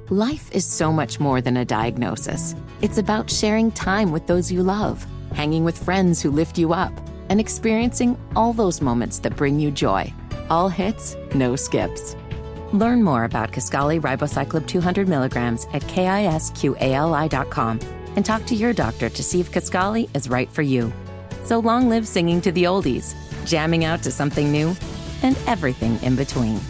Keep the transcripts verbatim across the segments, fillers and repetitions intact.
Life is so much more than a diagnosis. It's about sharing time with those you love, hanging with friends who lift you up, and experiencing all those moments that bring you joy. All hits, no skips. Learn more about Kisqali Ribociclib two hundred milligrams at kisqali dot com and talk to your doctor to see if Kisqali is right for you. So long live singing to the oldies, jamming out to something new, and everything in between.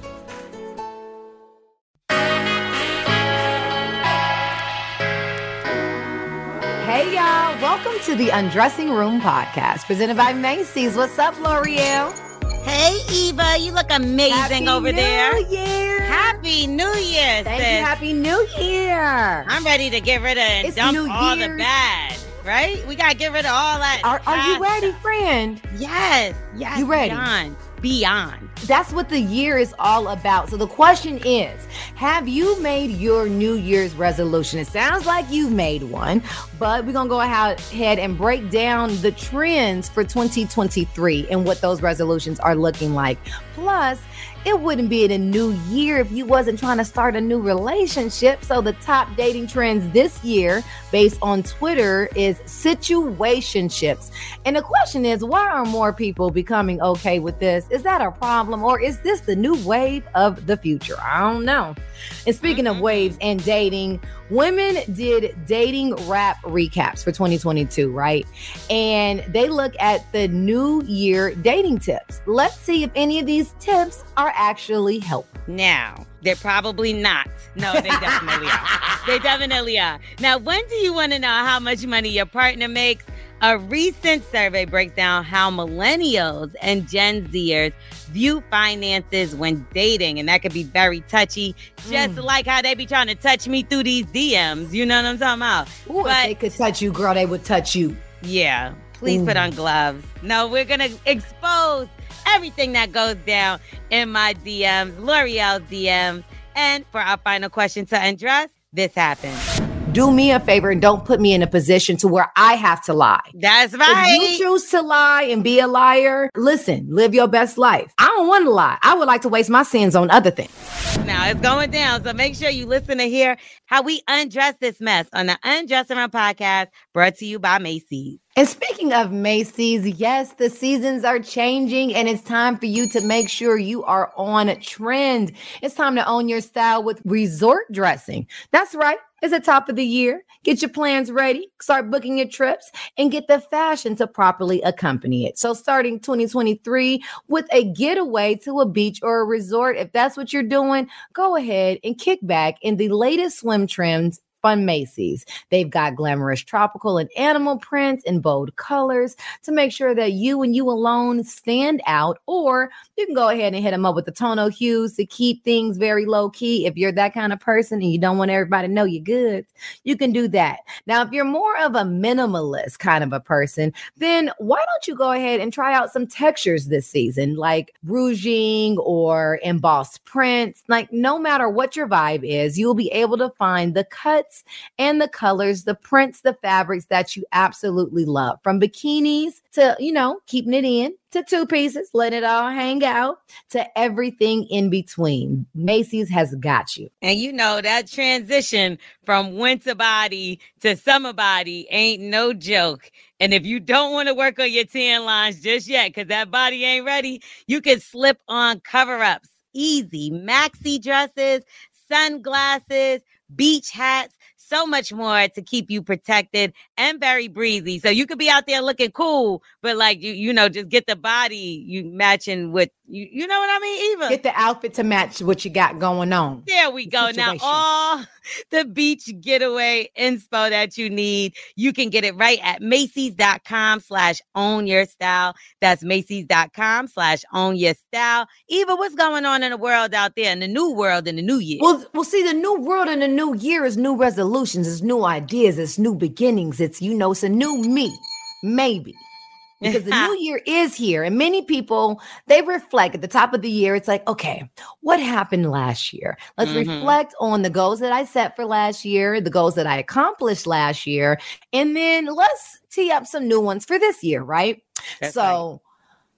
Hey, y'all. Welcome to the Undressing Room podcast presented by Macy's. What's up, L'Oreal? Hey, Eva. You look amazing Happy over New there. Year. Happy New Year, Thank sis. you. Happy New Year. I'm ready to get rid of and It's dump New all Year's. the bad, right? We got to get rid of all that. Are, are you bad ready, stuff. friend? Yes. Yes. You ready? Beyond. Beyond. That's what the year is all about. So the question is, have you made your New Year's resolution? It sounds like you've made one, but we're going to go ahead and break down the trends for twenty twenty-three and what those resolutions are looking like. Plus, it wouldn't be in a new year if you wasn't trying to start a new relationship. So the top dating trends this year based on Twitter is situationships. And the question is, why are more people becoming okay with this? Is that a problem, or is this the new wave of the future? I don't know. And speaking mm-hmm. of waves and dating, women did dating rap recaps for twenty twenty-two, right? And they look at the new year dating tips. Let's see if any of these tips are actually helpful. Now, they're probably not. No, they definitely are. They definitely are. Now, when do you want to know how much money your partner makes? A recent survey breaks down how millennials and Gen Zers view finances when dating, and that could be very touchy, just mm. like how they be trying to touch me through these D Ms. You know what I'm talking about? Ooh, but, if they could touch you, girl, they would touch you. Yeah. Please Ooh. Put on gloves. No, we're going to expose everything that goes down in my D Ms, L'Oreal's D Ms. And for our final question to undress, this happened. Do me a favor and don't put me in a position to where I have to lie. That's right. If you choose to lie and be a liar, listen, live your best life. I don't want to lie. I would like to waste my sins on other things. Now it's going down. So make sure you listen to hear how we undress this mess on the Undressing Room podcast, brought to you by Macy's. And speaking of Macy's, yes, the seasons are changing and it's time for you to make sure you are on trend. It's time to own your style with resort dressing. That's right. It's the top of the year. Get your plans ready, start booking your trips, and get the fashion to properly accompany it. So starting twenty twenty-three with a getaway to a beach or a resort, if that's what you're doing, go ahead and kick back in the latest swim trends from Macy's. They've got glamorous tropical and animal prints in bold colors to make sure that you and you alone stand out, or you can go ahead and hit them up with the tonal hues to keep things very low key. If you're that kind of person and you don't want everybody to know you're good, you can do that. Now, if you're more of a minimalist kind of a person, then why don't you go ahead and try out some textures this season, like rouging or embossed prints? Like, no matter what your vibe is, you'll be able to find the cuts and the colors, the prints, the fabrics that you absolutely love, from bikinis to, you know, keeping it in, to two pieces, letting it all hang out, to everything in between. Macy's has got you. And you know, that transition from winter body to summer body ain't no joke. And if you don't want to work on your tan lines just yet, because that body ain't ready, you can slip on cover-ups. Easy maxi dresses, sunglasses, beach hats, so much more to keep you protected and very breezy. So you could be out there looking cool, but like, you you know, just get the body you matching with, you, you know what I mean, Eva? Get the outfit to match what you got going on. There we go. Now, all the beach getaway inspo that you need, you can get it right at Macy's.com slash own your style. That's Macy's.com slash own your style. Eva, what's going on in the world out there, in the new world, in the new year? Well, we'll see, the new world in the new year is new resolutions, it's new ideas, it's new beginnings. It's, you know, it's a new me, maybe. Because the new year is here, and many people, they reflect at the top of the year. It's like, okay, what happened last year? Let's mm-hmm. reflect on the goals that I set for last year, the goals that I accomplished last year, and then let's tee up some new ones for this year, right? That's so right.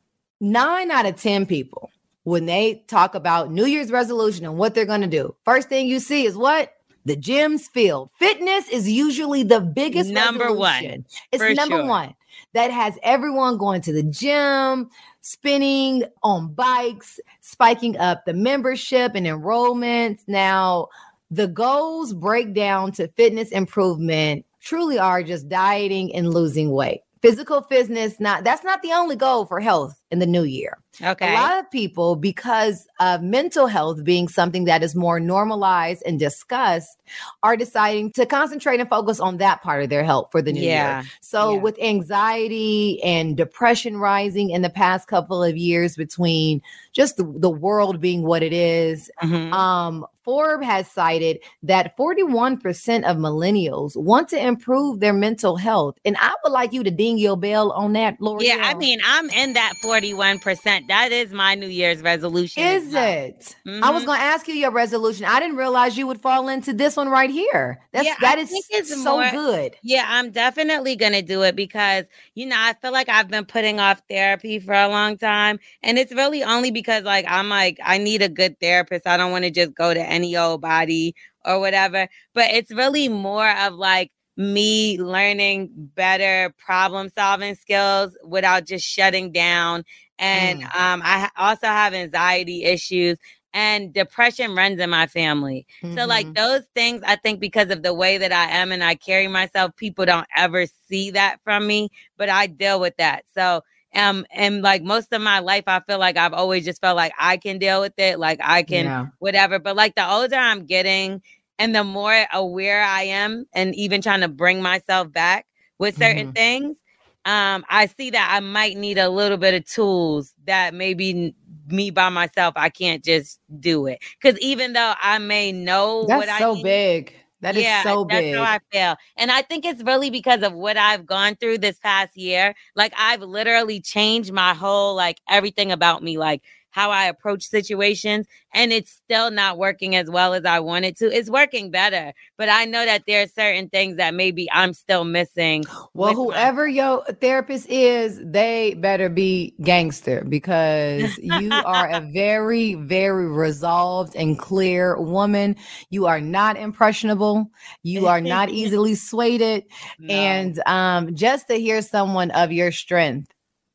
Nine out of ten people, when they talk about New Year's resolution and what they're going to do, first thing you see is what? the gym's filled. Fitness is usually the biggest number resolution. one. It's for number sure. one that has everyone going to the gym, spinning on bikes, spiking up the membership and enrollments. Now, the goals break down to fitness improvement truly are just dieting and losing weight. Physical fitness, not that's not the only goal for health in the new year. Okay. A lot of people, because of mental health being something that is more normalized and discussed, are deciding to concentrate and focus on that part of their health for the new Yeah. year. So Yeah. with anxiety and depression rising in the past couple of years between just the, the world being what it is, Mhm. um, Forbes has cited that forty-one percent of millennials want to improve their mental health. And I would like you to ding your bell on that, L'Oreal. Yeah, I mean, I'm in that forty-one percent. That is my New Year's resolution. as Is well. it? I was Mhm. going to ask you your resolution. I didn't realize you would fall into this one right here. That's Yeah, that I is think it's so more- good. Yeah, I'm definitely going to do it because, you know, I feel like I've been putting off therapy for a long time. And it's really only because, like, I'm like, I need a good therapist. I don't want to just go to any old body or whatever. But it's really more of like me learning better problem solving skills without just shutting down. And Mm. um, I ha- also have anxiety issues. And depression runs in my family. So, like, Mhm. those things, I think because of the way that I am and I carry myself, people don't ever see that from me, but I deal with that. So, um, and like most of my life, I feel like I've always just felt like I can deal with it, like I can, Yeah. whatever. But like the older I'm getting and the more aware I am, and even trying to bring myself back with certain Mhm. things, um, I see that I might need a little bit of tools that maybe me by myself, I can't just do it. Because even though I may know That's what I so need, big. That is yeah, so that's big. how I feel. And I think it's really because of what I've gone through this past year. Like, I've literally changed my whole, like, everything about me, like how I approach situations. And it's still not working as well as I want it to. It's working better. But I know that there are certain things that maybe I'm still missing. Well, with my- whoever your therapist is, they better be gangster because you are a very, very resolved and clear woman. You are not impressionable. You are not easily swayed. No. And um, just to hear someone of your strength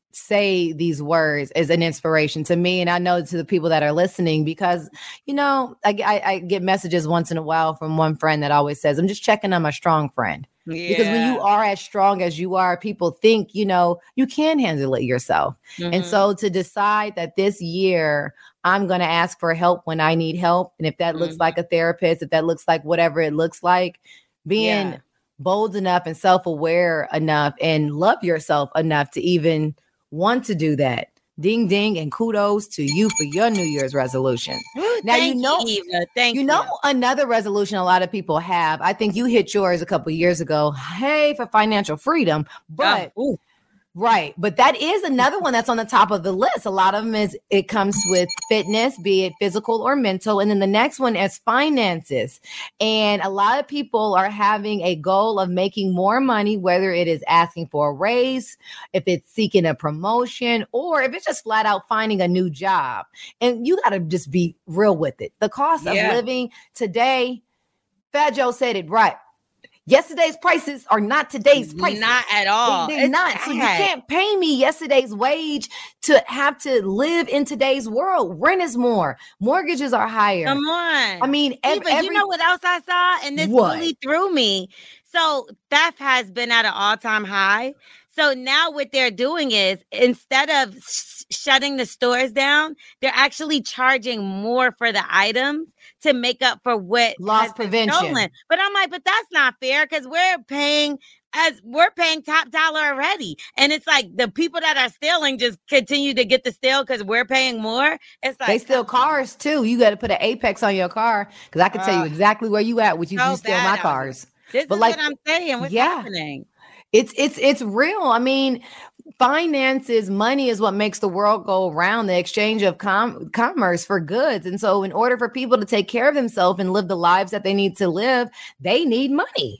say these words is an inspiration to me, and I know to the people that are listening, because you know I, I, I get messages once in a while from one friend that always says, I'm just checking on my strong friend. Yeah. Because when you are as strong as you are, people think, you know, you can handle it yourself. And Mhm. so to decide that this year I'm going to ask for help when I need help, and if that looks Mhm. like a therapist, if that looks like whatever it looks like, being Yeah. bold enough and self-aware enough and love yourself enough to even want to do that. Ding, ding, and kudos to you for your New Year's resolution. Now, you Thank know, Eva. Thank you know, another resolution a lot of people have. I think you hit yours a couple years ago. Hey, for financial freedom, but Oh, ooh. right. But that is another one that's on the top of the list. A lot of them is it comes with fitness, be it physical or mental. And then the next one is finances. And a lot of people are having a goal of making more money, whether it is asking for a raise, if it's seeking a promotion, or if it's just flat out finding a new job. And you got to just be real with it. The cost Yeah. of living today, Fat Joe said it right. Yesterday's prices are not today's prices. Not at all. They, are It's not. So you bad. can't pay me yesterday's wage to have to live in today's world. Rent is more. Mortgages are higher. Come on. I mean, ev- Eva, every, you know what else I saw? And this What? really threw me. So theft has been at an all-time high. So now what they're doing is instead of sh- shutting the stores down, they're actually charging more for the items to make up for what Loss has been prevention. stolen. But I'm like, but that's not fair because we're paying as we're paying top dollar already. And it's like the people that are stealing just continue to get the steal because we're paying more. It's like they steal cars too. You got to put an Apex on your car because I can tell you Uh, exactly where you at. Which you, so you steal bad my out here. cars. This But is like- what I'm saying. What's yeah. happening? It's it's it's real. I mean, finances, money is what makes the world go around, the exchange of com- commerce for goods. And so in order for people to take care of themselves and live the lives that they need to live, they need money.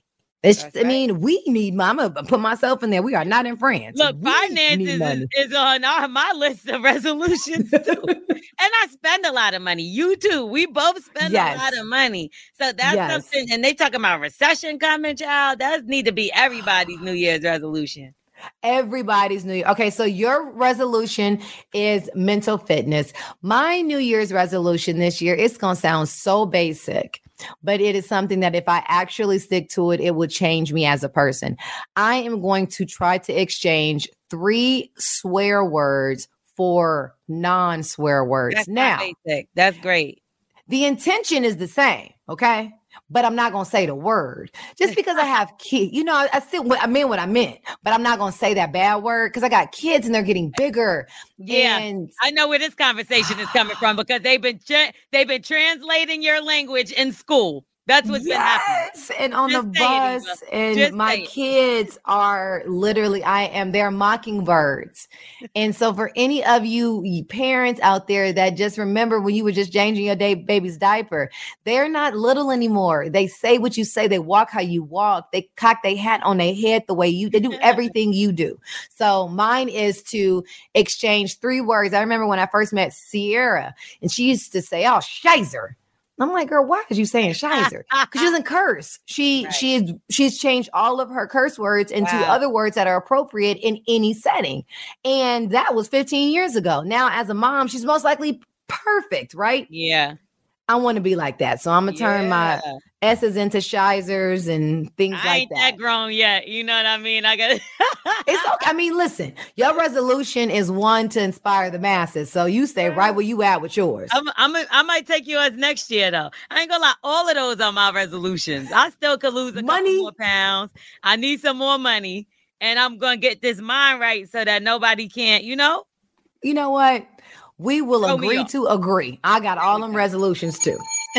It's, I mean, we need mama. Put myself in there. We are not in France. Look, we finances is, is on our, my list of resolutions too. And I spend a lot of money. You too. We both spend yes. a lot of money. So that's yes. something. And they talking about recession coming, child. That need to be everybody's New Year's resolution. Everybody's New Year. Okay, so your resolution is mental fitness. My New Year's resolution this year, it's going to sound so basic, but it is something that if I actually stick to it, it would change me as a person. I am going to try to exchange three swear words for non-swear words. That's now, basic. That's great. The intention is the same, okay? But I'm not going to say the word just because I have kids. You know, I, I still, I meant what I meant, but I'm not going to say that bad word because I got kids and they're getting bigger. Yeah, and I know where this conversation is coming from because they've been, tra- they've been translating your language in school. That's what's yes. been happening. And on Just the bus, it, and Just my kids are literally, I am, they're mockingbirds. And so for any of you parents out there that just remember when you were just changing your day, baby's diaper, they're not little anymore. They say what you say. They walk how you walk. They cock their hat on their head the way you, they do everything you do. So mine is to exchange three words. I remember when I first met Sierra and she used to say, oh, shizer. I'm like, girl, why is you saying shizer? Because she doesn't curse. She right. she's she's changed all of her curse words into wow. other words that are appropriate in any setting. And that was fifteen years ago. Now, as a mom, she's most likely perfect, right? Yeah. I want to be like that. So I'm gonna turn yeah. my S's into shizers and things I like ain't that. that grown yet. You know what I mean? I got It's okay. I mean, listen, your resolution is one to inspire the masses. So you stay right where you at with yours. I'm, I'm a, I might take yours next year though. I ain't gonna lie, all of those are my resolutions. I still could lose a money. couple more pounds. I need some more money, and I'm gonna get this mind right so that nobody can't, you know. You know what? We will oh, agree we to agree. I got all them resolutions too.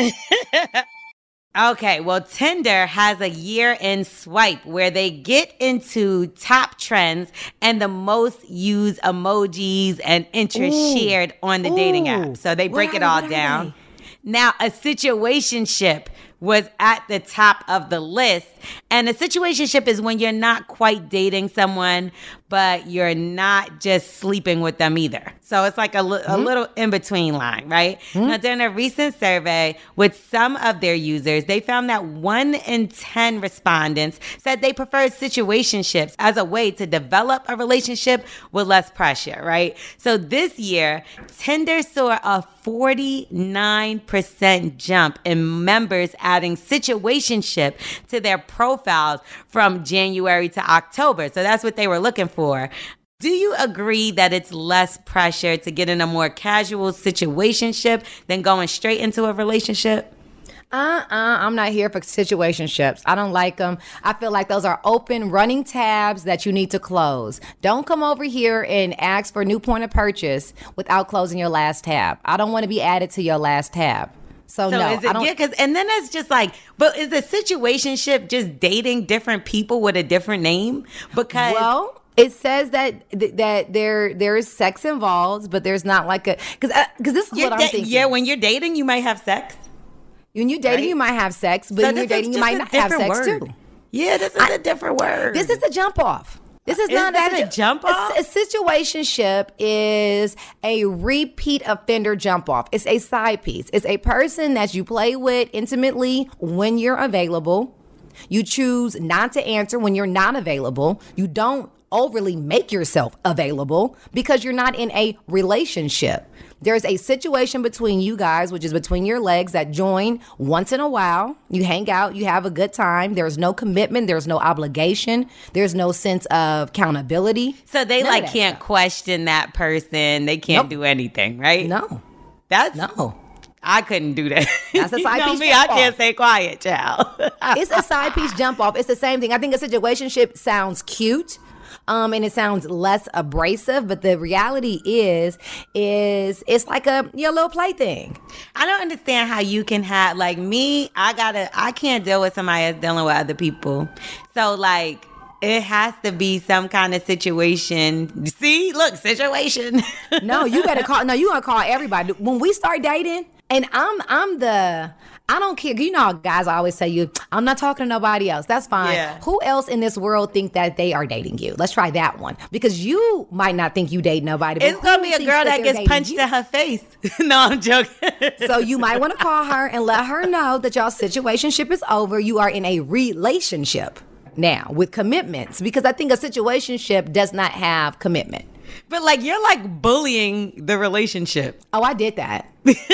Okay, well, Tinder has a year-end swipe where they get into top trends and the most used emojis and interests Ooh. shared on the Ooh. dating app. So they break what it all down. Now, a situationship was at the top of the list. And a situationship is when you're not quite dating someone, but you're not just sleeping with them either. So it's like a, li- mm-hmm. a little in-between line, right? Mm-hmm. Now, during a recent survey with some of their users, they found that one in ten respondents said they preferred situationships as a way to develop a relationship with less pressure, right? So this year, Tinder saw a forty-nine percent jump in members adding situationship to their profiles from January to October. So that's what they were looking for. Do you agree that it's less pressure to get in a more casual situationship than going straight into a relationship? Uh-uh, I'm not here for situationships. I don't like them. I feel like those are open running tabs that you need to close. Don't come over here and ask for a new point of purchase without closing your last tab. I don't want to be added to your last tab. So, so no, is it, I don't. Yeah, because and then it's just like, but is a situationship just dating different people with a different name? Because well, it says that that there there is sex involved, but there's not like a because because this is what I'm da- thinking. Yeah, when you're dating, you might have sex. When you're dating, right? you might have sex, but so when you're dating, you might not have sex word. too. Yeah, this is I, a different word. This is a jump off. This is, is not that a, a jump off. A, a situationship is a repeat offender jump off. It's a side piece. It's a person that you play with intimately when you're available. You choose not to answer when you're not available. You don't overly make yourself available because you're not in a relationship. There's a situation between you guys, which is between your legs, that join once in a while. You hang out, you have a good time. There's no commitment. There's no obligation. There's no sense of accountability. So they None like can't stuff. question that person. They can't nope. do anything, right? No. That's no. I couldn't do that. That's a side you know piece me, jump I can't off. stay quiet, child. It's a side piece jump off. It's the same thing. I think a situationship sounds cute. Um, and it sounds less abrasive, but the reality is, is it's like a your little plaything. I don't understand how you can have like me. I gotta. I can't deal with somebody that's dealing with other people. So like, it has to be some kind of situation. See, look, situation. No, you better call. No, you gonna call everybody when we start dating. And I'm I'm the I don't care. You know how guys always tell you, I'm not talking to nobody else. That's fine. Yeah. Who else in this world think that they are dating you? Let's try that one. Because you might not think you date nobody. But it's going to be a girl that, that gets punched you? in her face. No, I'm joking. So you might want to call her and let her know that y'all situationship is over. You are in a relationship now with commitments. Because I think a situationship does not have commitment. But like, you're like bullying the relationship. Oh, I did that.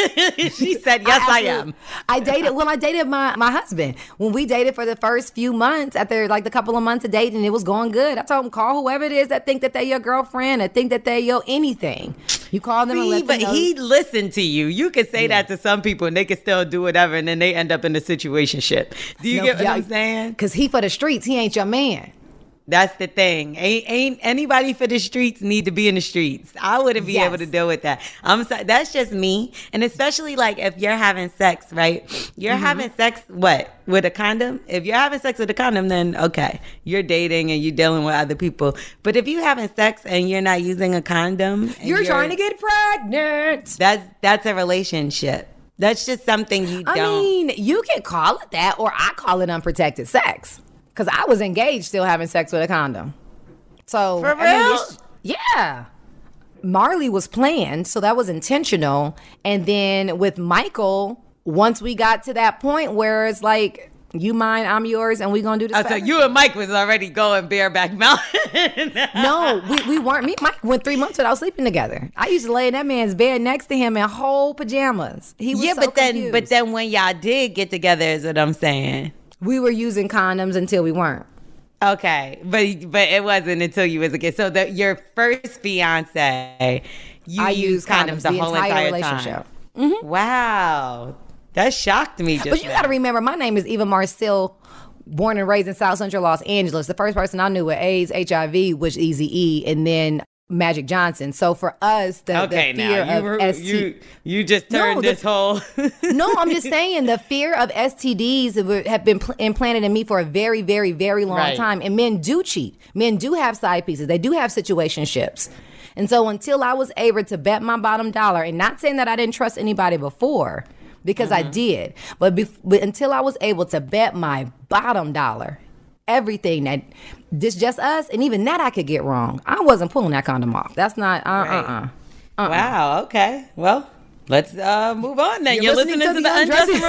She said, yes, I, I am. I dated, well, I dated my, my husband. When we dated for the first few months, after like the couple of months of dating, it was going good. I told him, call whoever it is that think that they're your girlfriend or think that they're your anything. You call them See, and let but them know. He listened to you. You could say yeah. that to some people and they could still do whatever and then they end up in a situationship. Do you no, get what yeah, I'm saying? Because he for the streets. He ain't your man. That's the thing. Ain't, ain't anybody for the streets need to be in the streets. I wouldn't be yes. able to deal with that. I'm sorry. That's just me. And especially like if you're having sex, right? You're mm-hmm. having sex, what? With a condom? If you're having sex with a condom, then okay. You're dating and you're dealing with other people. But if you're having sex and you're not using a condom. You're, you're trying to get pregnant. That's, that's a relationship. That's just something you don't. I mean, you can call it that or I call it unprotected sex. Because I was engaged still having sex with a condom. So, For real? I mean, yeah. Marley was planned, so that was intentional. And then with Michael, once we got to that point where it's like, you mine, I'm yours, and we gonna do this. Oh, so you and Mike was already going bareback mountain. No, we, we weren't. Me and Mike went three months without sleeping together. I used to lay in that man's bed next to him in whole pajamas. He was yeah, so but then, confused. but then when y'all did get together, is what I'm saying. We were using condoms until we weren't. Okay, but but it wasn't until you was a kid. So that your first fiance, you I used condoms, condoms the, the whole entire, entire relationship. Mm-hmm. Wow, that shocked me. Just but you got to remember, my name is Eva Marcille, born and raised in South Central Los Angeles. The first person I knew with AIDS, H I V was Eazy-E, and then Magic Johnson. So for us, the, okay, the fear now, you, of S T D... You, you just turned no, the, this whole... No, I'm just saying the fear of S T Ds have been pl- implanted in me for a very, very, very long right. time. And men do cheat. Men do have side pieces. They do have situationships. And so until I was able to bet my bottom dollar, and not saying that I didn't trust anybody before, because mm-hmm. I did, but, be- but until I was able to bet my bottom dollar, everything that this just us, and even that I could get wrong. I wasn't pulling that condom off. That's not uh right. uh uh. uh-uh. Wow. Okay. Well, let's uh, move on then. You're, You're listening, listening to, to the Undressing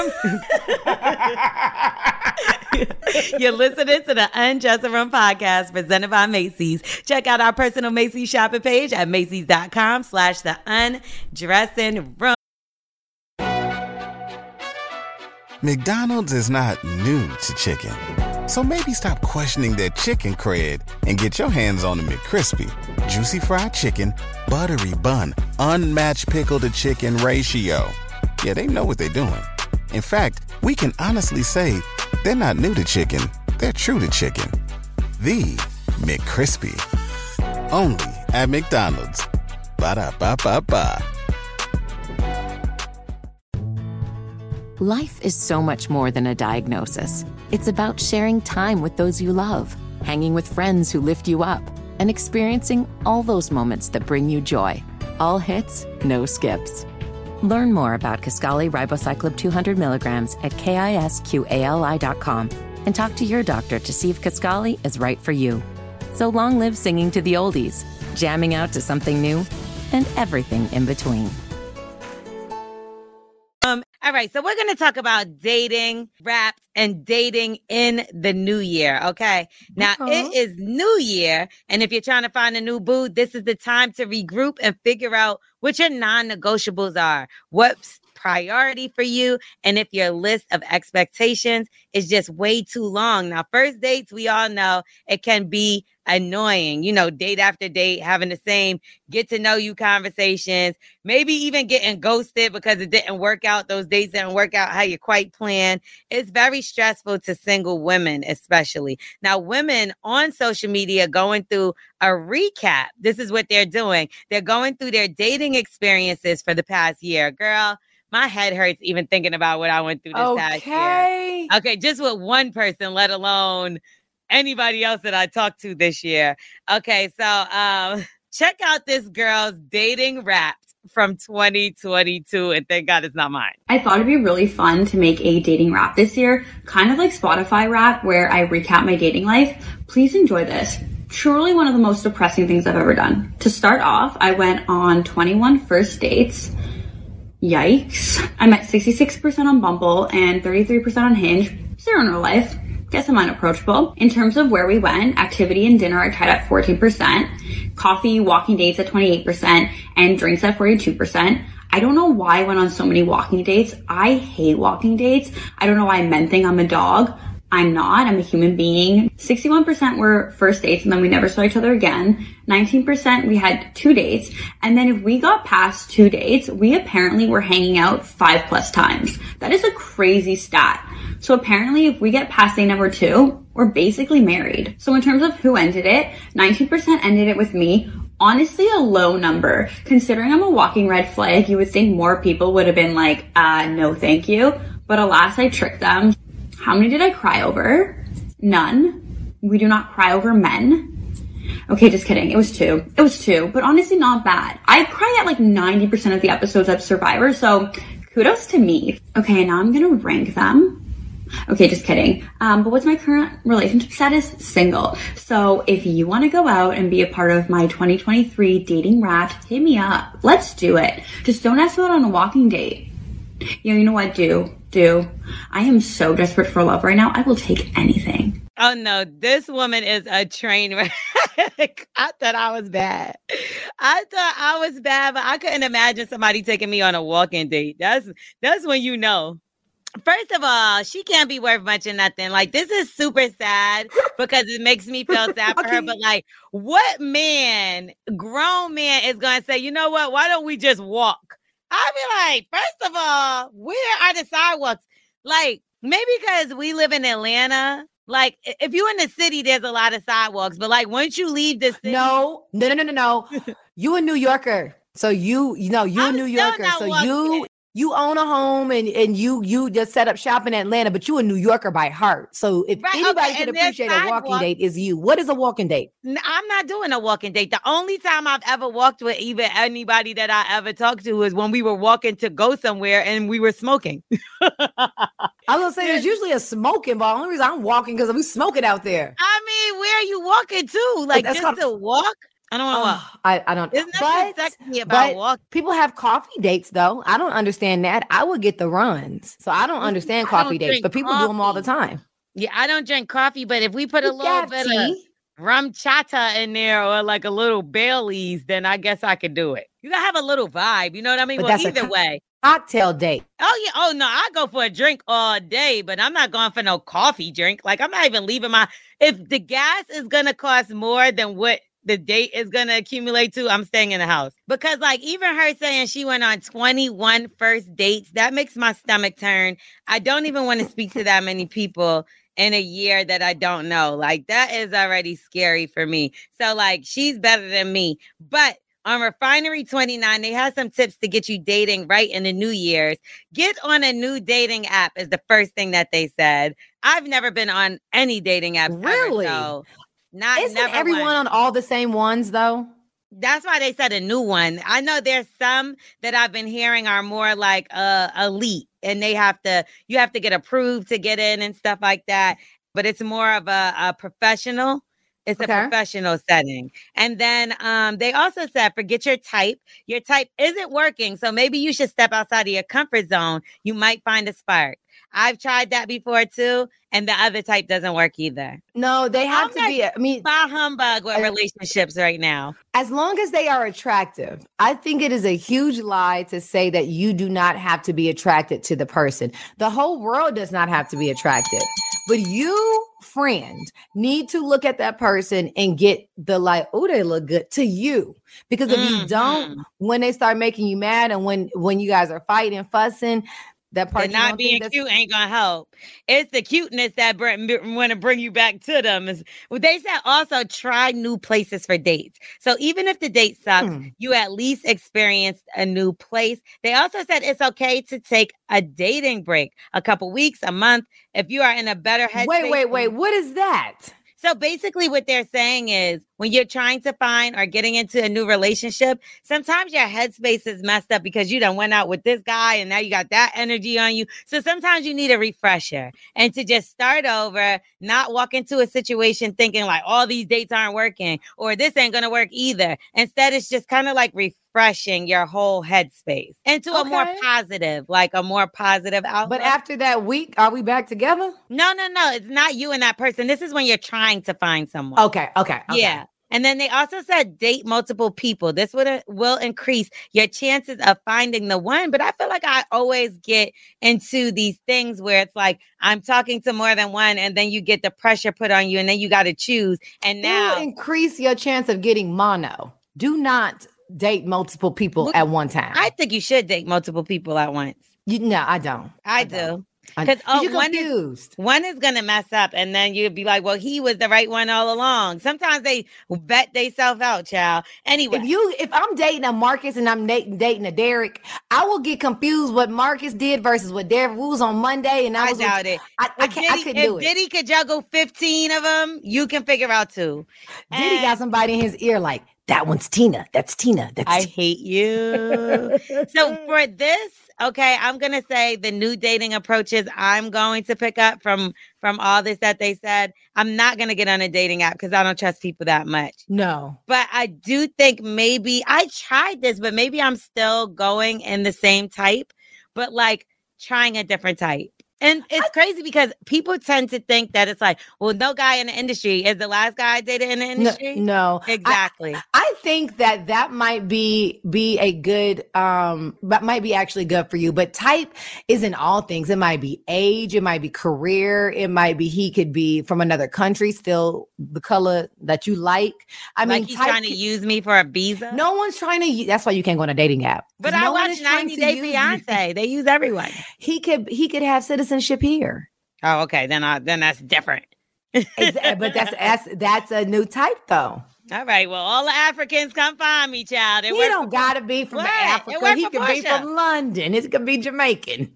Room. You're listening to the Undressing Room podcast presented by Macy's. Check out our personal Macy's shopping page at Macy's dot com slash the Undressing Room. McDonald's is not new to chicken. So maybe stop questioning their chicken cred and get your hands on the McCrispy. Juicy fried chicken, buttery bun, unmatched pickle to chicken ratio. Yeah, they know what they're doing. In fact, we can honestly say they're not new to chicken. They're true to chicken. The McCrispy. Only at McDonald's. Ba-da-ba-ba-ba. Life is so much more than a diagnosis. It's about sharing time with those you love, hanging with friends who lift you up, and experiencing all those moments that bring you joy. All hits, no skips. Learn more about Kisqali Ribociclib two hundred milligrams at kisqali dot com and talk to your doctor to see if Kisqali is right for you. So long live singing to the oldies, jamming out to something new, and everything in between. Um, all right, so we're going to talk about dating, wrapped, and dating in the new year, okay? Now, uh-huh. It is New Year, and if you're trying to find a new boo, this is the time to regroup and figure out what your non-negotiables are, what's priority for you, and if your list of expectations is just way too long. Now, first dates, we all know it can be annoying, you know, date after date, having the same get to know you conversations, maybe even getting ghosted because it didn't work out. Those dates didn't work out how you quite planned. It's very stressful to single women, especially. Now, women on social media going through a recap. This is what they're doing. They're going through their dating experiences for the past year. Girl, my head hurts even thinking about what I went through this okay. past year. Okay, just with one person, let alone anybody else that I talked to this year. Okay, so um, check out this girl's dating wrapped from twenty twenty-two, and thank God it's not mine. I thought it'd be really fun to make a dating wrap this year, kind of like Spotify wrap, where I recap my dating life. Please enjoy this. Truly one of the most depressing things I've ever done. To start off, I went on twenty-one first dates. Yikes. I'm at sixty-six percent on Bumble and thirty-three percent on Hinge. Zero in real life. Guess I'm unapproachable. In terms of where we went, activity and dinner are tied at fourteen percent, coffee, walking dates at twenty-eight percent, and drinks at forty-two percent. I don't know why I went on so many walking dates. I hate walking dates. I don't know why men think I'm a dog. I'm not. I'm a human being. sixty-one percent were first dates and then we never saw each other again. nineteen percent we had two dates. And then if we got past two dates, we apparently were hanging out five plus times. That is a crazy stat. So apparently if we get past day number two, we're basically married. So in terms of who ended it, nineteen percent ended it with me. Honestly, a low number. Considering I'm a walking red flag, you would think more people would have been like, uh, no thank you. But alas, I tricked them. How many did I cry over? None. We do not cry over men. Okay, just kidding. It was two. It was two, but honestly not bad. I cry at like ninety percent of the episodes of Survivor, so kudos to me. Okay, now I'm gonna rank them. Okay, just kidding. Um, but what's my current relationship status? Single. So if you want to go out and be a part of my twenty twenty-three dating wrap, hit me up. Let's do it. Just don't ask me out on a walking date. Yeah, you know what? Do. Do. I am so desperate for love right now. I will take anything. Oh no, this woman is a train wreck. I thought I was bad. I thought I was bad, but I couldn't imagine somebody taking me on a walking date. That's that's when you know. First of all, she can't be worth much of nothing. Like, this is super sad because it makes me feel sad for Okay. her. But like, what man, grown man, is gonna say, you know what? Why don't we just walk? I'd be like, first of all, where are the sidewalks? Like, maybe because we live in Atlanta. Like, i- if you're in the city, there's a lot of sidewalks. But like, once you leave the city, No, no, no, no, no, no. You a New Yorker. So you, you know, you a I'm New still Yorker. not So walking. you you own a home and, and you you just set up shop in Atlanta, but you a New Yorker by heart. So if Right, anybody okay, can and there's appreciate a walking sidewalks. date, is you. What is a walking date? N- I'm not doing a walking date. The only time I've ever walked with even anybody that I ever talked to is when we were walking to go somewhere and we were smoking. I was gonna say there's usually a smoking, but the only reason I'm walking because we smoking out there. I mean, where are you walking to? Like, that's just called- to walk? I don't want to walk. Oh, I, I don't. There's nothing But, sexy about but walking. people have coffee dates though. I don't understand that. I would get the runs, so I don't understand I don't coffee dates. drink But people do them all the coffee. time. Yeah, I don't drink coffee, but if we put a You little got bit of tea. rum chata in there or like a little Bailey's, then I guess I could do it. You gotta have a little vibe. You know what I mean? But Well, that's a either co- way. Cocktail date. Oh yeah. Oh no, I go for a drink all day, but I'm not going for no coffee drink. Like, I'm not even leaving my. If the gas is gonna cost more than what the date is gonna accumulate to, I'm staying in the house. Because like, even her saying she went on twenty-one first dates, that makes my stomach turn. I don't even want to speak to that many people in a year that I don't know. Like, that is already scary for me. So like, she's better than me. But on Refinery twenty-nine, they have some tips to get you dating right in the New Year's. Get on a new dating app is the first thing that they said. I've never been on any dating apps. ever, Really? so not Isn't never everyone one. on all the same ones though? That's why they said a new one. I know there's some that I've been hearing are more like uh elite, and they have to you have to get approved to get in and stuff like that. But it's more of a, a professional. It's Okay. a professional setting. And then um, they also said, forget your type. Your type isn't working. So maybe you should step outside of your comfort zone. You might find a spark. I've tried that before too. And the other type doesn't work either. No, they have I'm to not- be. I mean, Bah humbug with Uh, relationships right now. as long as they are attractive, I think it is a huge lie to say that you do not have to be attracted to the person. The whole world does not have to be attracted, but you, friend, need to look at that person and get the like, oh, they look good to you. Because if you Mhm. don't, when they start making you mad and when when you guys are fighting, fussing, that part And you not don't being think that's- cute ain't gonna help. It's the cuteness that want to bring you back to them. Is well, they said also try new places for dates. So even if the date sucks, Hmm. you at least experienced a new place. They also said it's okay to take a dating break, a couple weeks, a month, if you are in a better headspace. Wait, wait, wait. What is that? So basically what they're saying is when you're trying to find or getting into a new relationship, sometimes your headspace is messed up because you done went out with this guy and now you got that energy on you. So sometimes you need a refresher and to just start over, not walk into a situation thinking like all these dates aren't working or this ain't going to work either. Instead, it's just kind of like refreshing your whole headspace into a Okay. more positive, like a more positive outlook. But after that week, are we back together? No, no, no. It's not you and that person. This is when you're trying to find someone. Okay, okay, okay. Yeah. And then they also said date multiple people. This would uh, will increase your chances of finding the one. But I feel like I always get into these things where it's like I'm talking to more than one, and then you get the pressure put on you, and then you got to choose. And now It will increase your chance of getting mono. Do not date multiple people Look, at one time. I think you should date multiple people at once. You, no, I don't. I, don't. do. I- Because oh, you're one is confused. one is gonna mess up, and then you'd be like, "Well, he was the right one all along." Sometimes they bet themselves out, child. Anyway, If you, if I'm dating a Marcus and I'm dating dating a Derek, I will get confused what Marcus did versus what Derek was on Monday, and I I was with- doubt it. I, I If can't. I Diddy- couldn't if do it. Diddy could juggle fifteen of them, you can figure out two. Diddy And got somebody in his ear like that one's Tina. That's Tina. That's I Tina. hate you. So for this, okay, I'm gonna say the new dating approaches I'm going to pick up from from all this that they said. I'm not gonna get on a dating app because I don't trust people that much. No. But I do think maybe I tried this, but maybe I'm still going in the same type, but like trying a different type. And it's crazy because people tend to think that it's like, well, no guy in the industry is the last guy I dated in the No, industry. no. Exactly. I think that that might be be a good um that might be actually good for you, but type isn't all things. It might be age, it might be career, it might be he could be from another country, still the color that you like. I like mean, he's type trying to can- use me for a visa. no one's trying to. That's why you can't go on a dating app. but 'Cause I no one watched is trying ninety to Day use you. Fiance. They use everyone. He could he could have citizenship here. Oh, okay. Then I then that's different. Exa- but that's that's that's a new type though. All right. Well, all the Africans come find me, child. It He worked don't for- gotta be from What? It Africa. worked He for could be Portia. from London. It could be Jamaican.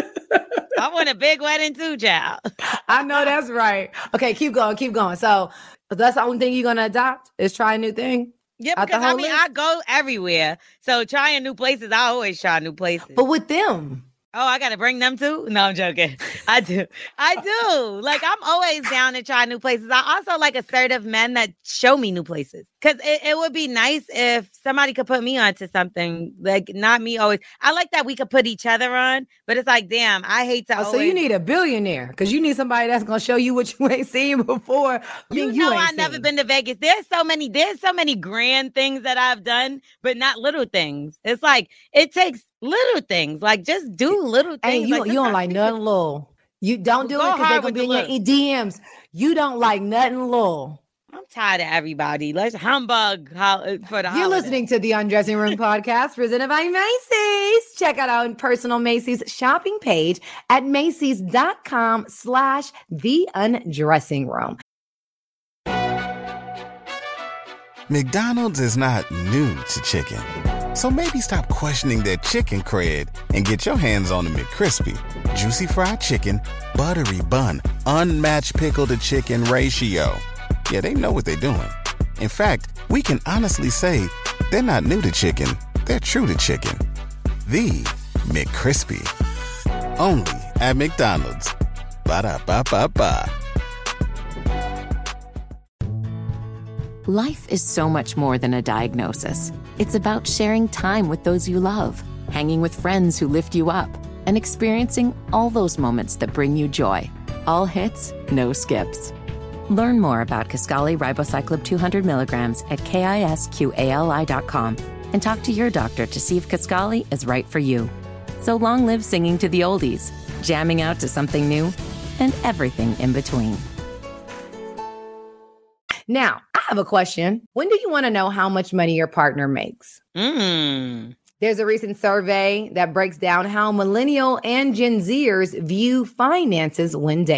I want a big wedding too, child. I know that's right. Okay, keep going, keep going. So that's the only thing you're gonna adopt is try a new thing. Yeah, Out the because I whole mean, list? I go everywhere. So trying new places, I always try new places. But with them, Oh, I gotta bring them too? No, I'm joking. I do. I do. Like I'm always down to try new places. I also like assertive men that show me new places. Cause it, it would be nice if somebody could put me onto something. Like not me always. I like that we could put each other on, but it's like, damn, I hate to oh, always. so you need a billionaire because you need somebody that's gonna show you what you ain't seen before. You thing know ain't I've never seen. been to Vegas. There's so many, there's so many grand things that I've done, but not little things. It's like it takes little things. Like just do little Hey, things. you, like, you don't sometimes like people- nothing little. You don't do Go it because they're hard gonna with be in the your look. D Ms. You don't like nothing little. I'm tired of everybody. Let's humbug ho- for the You're holiday. listening to the Undressing Room podcast presented by Macy's. Check out our personal Macy's shopping page at Macy's.com slash the undressing room. McDonald's is not new to chicken. So maybe stop questioning their chicken cred and get your hands on the McCrispy. Juicy fried chicken, buttery bun, unmatched pickle to chicken ratio. Yeah, they know what they're doing. In fact, we can honestly say they're not new to chicken. They're true to chicken. The McCrispy. Only at McDonald's. Ba-da-ba-ba-ba. Life is so much more than a diagnosis. It's about sharing time with those you love, hanging with friends who lift you up, and experiencing all those moments that bring you joy. All hits, no skips. Learn more about Kisqali Ribociclib two hundred milligrams at kisqali dot com and talk to your doctor to see if Kisqali is right for you. So long live singing to the oldies, jamming out to something new, and everything in between. Now, I have a question. When do you want to know how much money your partner makes? Mm. There's a recent survey that breaks down how millennial and Gen Zers view finances when dating.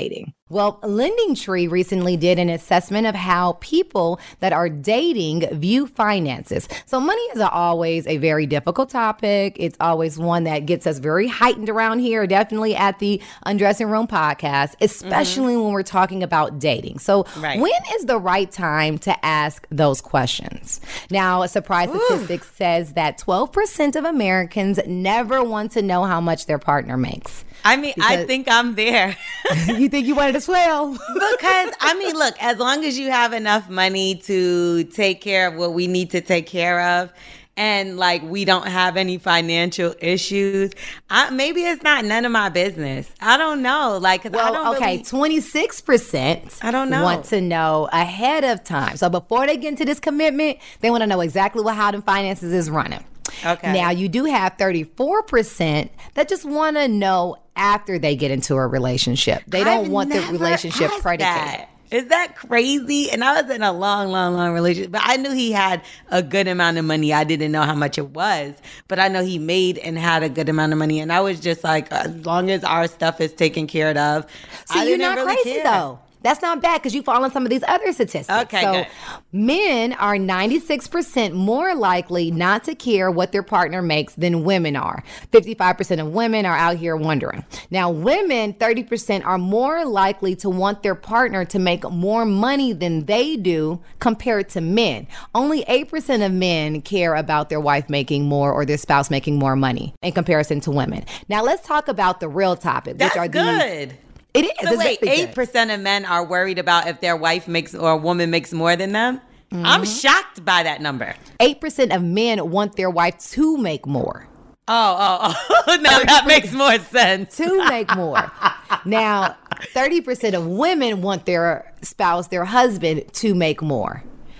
Well, LendingTree recently did an assessment of how people that are dating view finances. So money is always a very difficult topic. It's always one that gets us very heightened around here, definitely at the Undressing Room podcast, especially mm-hmm. when we're talking about dating. So right. when is the right time to ask those questions? Now, a surprise Ooh. statistic says that twelve percent of Americans never want to know how much their partner makes. I mean, because I think I'm there. You think you wanted to swell? Because, I mean, look, as long as you have enough money to take care of what we need to take care of, and like we don't have any financial issues, I, maybe it's not none of my business. I don't know. Like, cause well, I don't okay, really, twenty-six percent I don't know. want to know ahead of time. So before they get into this commitment, they want to know exactly what how the finances is running. Okay. Now you do have thirty-four percent that just want to know after they get into a relationship. They don't I've want the relationship predicated. That. Is that crazy? And I was in a long, long, long relationship, but I knew he had a good amount of money. I didn't know how much it was, but I know he made and had a good amount of money. And I was just like, as long as our stuff is taken care of, See, I you're didn't not really crazy care. though. That's not bad because you fall on some of these other statistics. Okay, so good. Men are ninety-six percent more likely not to care what their partner makes than women are. fifty-five percent of women are out here wondering. Now, women, thirty percent are more likely to want their partner to make more money than they do compared to men. Only eight percent of men care about their wife making more or their spouse making more money in comparison to women. Now, let's talk about the real topic, That's which are good. these... It is. So it's wait, really eight percent of men are worried about if their wife makes or a woman makes more than them? Mm-hmm. I'm shocked by that number. eight percent of men want their wife to make more. Oh, oh, oh. Now that makes more sense. To make more. Now, thirty percent of women want their spouse, their husband, to make more.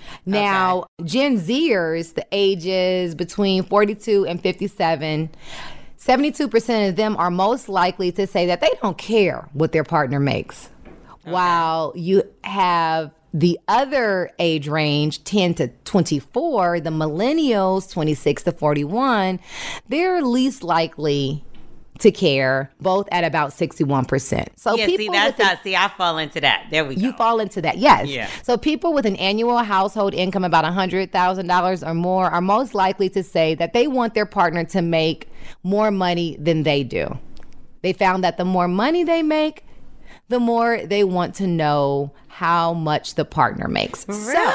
Now, okay. Gen Zers, the ages between forty-two and fifty-seven, seventy-two percent of them are most likely to say that they don't care what their partner makes. Okay. While you have the other age range, ten to twenty-four, the millennials, twenty-six to forty-one, they're least likely to care, both at about sixty-one percent. So yeah, people see, that's with not, see, I fall into that. There we go. You fall into that, yes. Yeah. So people with an annual household income about one hundred thousand dollars or more are most likely to say that they want their partner to make more money than they do. They found that the more money they make, the more they want to know how much the partner makes.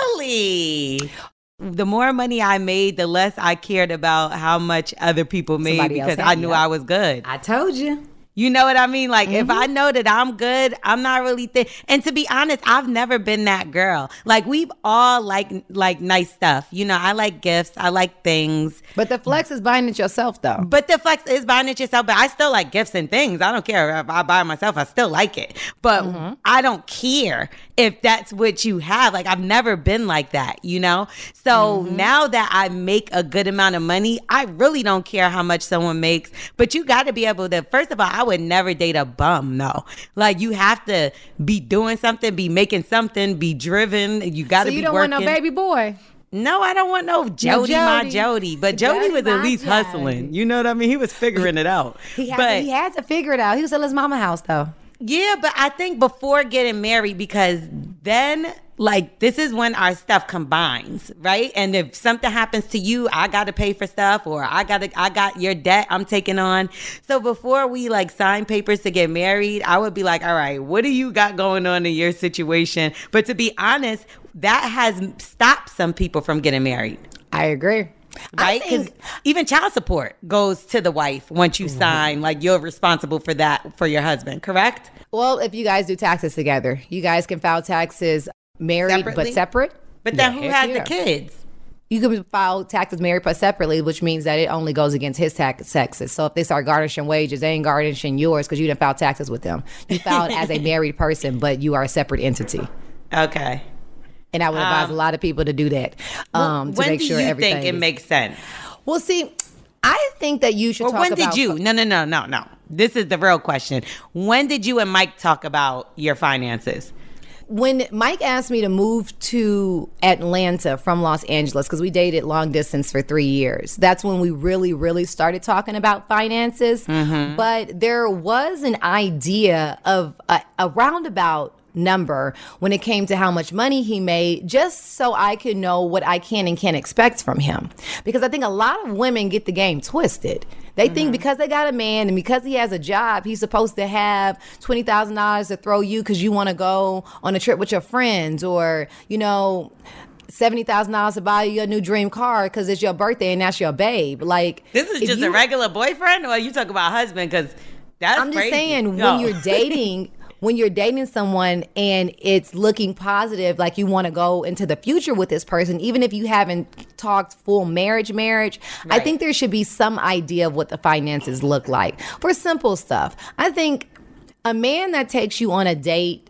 Really? So, the more money I made, the less I cared about how much other people made Somebody because I knew I was good. I told you. You know what I mean? Like, mm-hmm. if I know that I'm good, I'm not really think. And to be honest, I've never been that girl. Like, we've all like like nice stuff. You know, I like gifts. I like things. But the flex is buying it yourself, though. But the flex is buying it yourself. But I still like gifts and things. I don't care if I buy it myself. I still like it. But mm-hmm. I don't care if that's what you have. Like, I've never been like that, you know? So mm-hmm. now that I make a good amount of money, I really don't care how much someone makes. But you got to be able to, first of all, I would never date a bum, no. Like, you have to be doing something, be making something, be driven. You got to so be working. you don't want no baby boy? No, I don't want no Jody, no my Jody. But Jody, Jody was at least Jody. hustling. You know what I mean? He was figuring it out. he, had but, to, he had to figure it out. He was at his mama house, though. Yeah, but I think before getting married, because then, like, this is when our stuff combines, right? And if something happens to you, I got to pay for stuff, or I got to, I got your debt I'm taking on. So before we like sign papers to get married, I would be like, all right, what do you got going on in your situation? But to be honest, that has stopped some people from getting married. I agree. Right? Because even child support goes to the wife once you mm-hmm. sign, like you're responsible for that for your husband, correct? Well, if you guys do taxes together, you guys can file taxes married Separately? but separate. But then yeah, who has yeah. the kids? You can file taxes married but separately, which means that it only goes against his tax taxes. So if they start garnishing wages, they ain't garnishing yours because you didn't file taxes with them. You filed as a married person, but you are a separate entity. Okay. And I would advise um, a lot of people to do that um, well, to make sure everything. When do you think it is... makes sense? Well, see, I think that you should or talk when about... did you? No, no, no, no, no. This is the real question. When did you and Mike talk about your finances? when Mike asked me to move to Atlanta from Los Angeles, because we dated long distance for three years, that's when we really, really started talking about finances. Mm-hmm. But there was an idea of a, a roundabout number when it came to how much money he made, just so I could know what I can and can't expect from him. Because I think a lot of women get the game twisted. They mm-hmm. think because they got a man and because he has a job, he's supposed to have twenty thousand dollars to throw you because you want to go on a trip with your friends, or, you know, seventy thousand dollars to buy you a new dream car because it's your birthday and that's your babe. Like, this is just you, a regular boyfriend, or you talk about husband? Because that's I'm just crazy. saying, no. when you're dating... when you're dating someone and it's looking positive, like you want to go into the future with this person, even if you haven't talked full marriage, marriage, right. I think there should be some idea of what the finances look like for simple stuff. I think a man that takes you on a date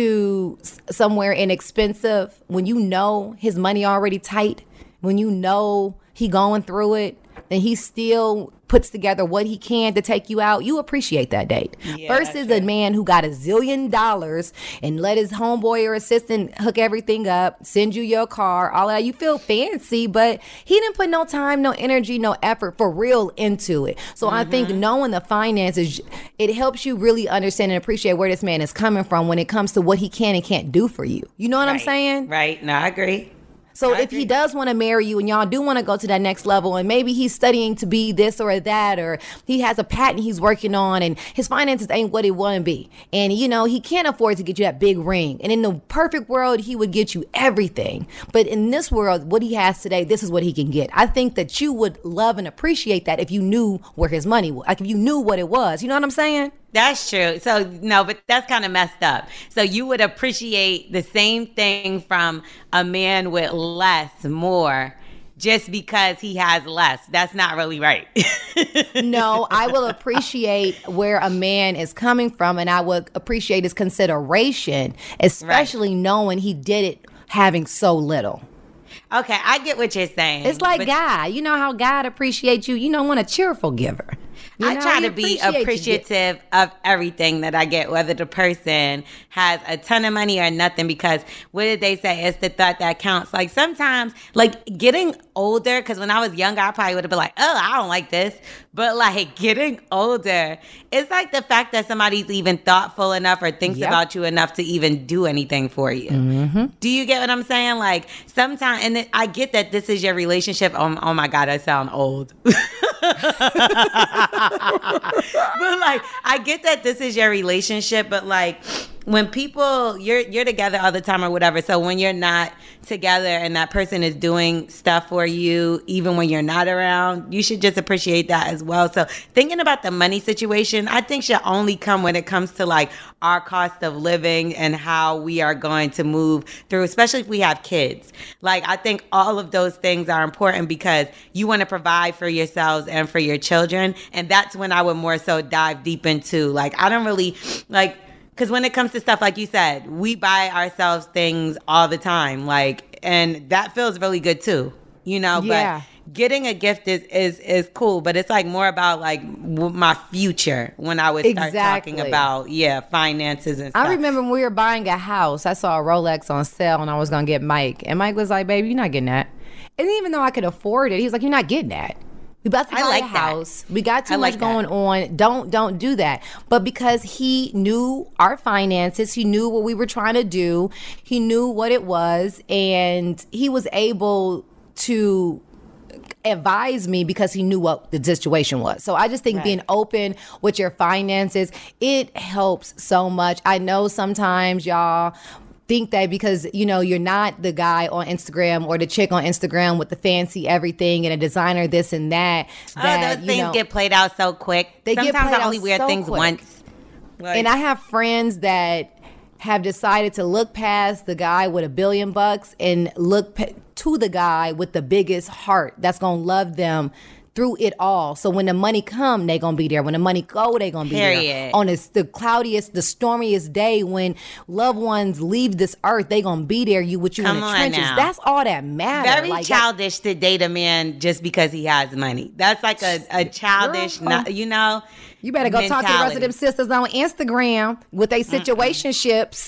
to somewhere inexpensive, when you know his money already tight, when you know he going through it, then he still puts together what he can to take you out, you appreciate that date. Yeah, versus a man who got a zillion dollars and let his homeboy or assistant hook everything up, send you your car, all that. You feel fancy, but he didn't put no time, no energy, no effort for real into it. So mm-hmm. I think knowing the finances, it helps you really understand and appreciate where this man is coming from when it comes to what he can and can't do for you. You know what right. I'm saying? Right. No, I agree. So I if agree. he does want to marry you and y'all do want to go to that next level, and maybe he's studying to be this or that, or he has a patent he's working on and his finances ain't what it want to be, and you know he can't afford to get you that big ring, and in the perfect world he would get you everything, but in this world what he has today, this is what he can get. I think that you would love and appreciate that if you knew where his money was, like if you knew what it was. You know what I'm saying? That's true. So, no, but that's kind of messed up. So you would appreciate the same thing from a man with less, more, just because he has less. That's not really right. No, I will appreciate where a man is coming from, and I would appreciate his consideration, especially right. knowing he did it having so little. Okay, I get what you're saying. It's like but- God. You know how God appreciates you. You don't want a cheerful giver. You I know, try to be appreciative of everything that I get, whether the person has a ton of money or nothing, because what did they say? It's the thought that counts. Like sometimes, like getting older, because when I was younger, I probably would have been like, oh, I don't like this. But like getting older, it's like the fact that somebody's even thoughtful enough or thinks yep. about you enough to even do anything for you. Mm-hmm. Do you get what I'm saying? Like sometimes, and it, I get that this is your relationship. Oh, oh my God, I sound old. But like I get that this is your relationship, but like when people you're you're together all the time or whatever, so when you're not together and that person is doing stuff for you even when you're not around, you should just appreciate that as well. So thinking about the money situation, I think should only come when it comes to like our cost of living and how we are going to move through, especially if we have kids. Like I think all of those things are important because you want to provide for yourselves and for your children, and that's when I would more so dive deep into like I don't really like because when it comes to stuff, like you said, we buy ourselves things all the time, like, and that feels really good too, you know. Yeah. But getting a gift is is is cool, but it's like more about like w- my future when I would start exactly. talking about yeah finances and stuff. I remember when we were buying a house, I saw a Rolex on sale, and I was gonna get Mike, and Mike was like, "Baby, you're not getting that." And even though I could afford it, he was like, "You're not getting that. We about to buy I like a house. That. We got too I like much going that. on. Don't don't do that." But because he knew our finances, he knew what we were trying to do. He knew what it was, and he was able to advise me because he knew what the situation was. So I just think right. being open with your finances, it helps so much. I know sometimes y'all think that because, you know, you're not the guy on Instagram or the chick on Instagram with the fancy everything and a designer this and that. that oh, those things know, get played out so quick. They Sometimes get played I only out wear so things quick. once. Like, and I have friends that have decided to look past the guy with a billion bucks and look p- to the guy with the biggest heart that's going to love them through it all. So when the money come, they gonna be there. When the money go, they gonna be Period. there. On this, the cloudiest, the stormiest day when loved ones leave this earth, they gonna be there. You with you Come in the on trenches. now. That's all that matters. Very like, childish to date a man just because he has money. That's like a, a childish, Girl. not, you know. You better go mentality. talk to the rest of them sisters on Instagram with they situationships.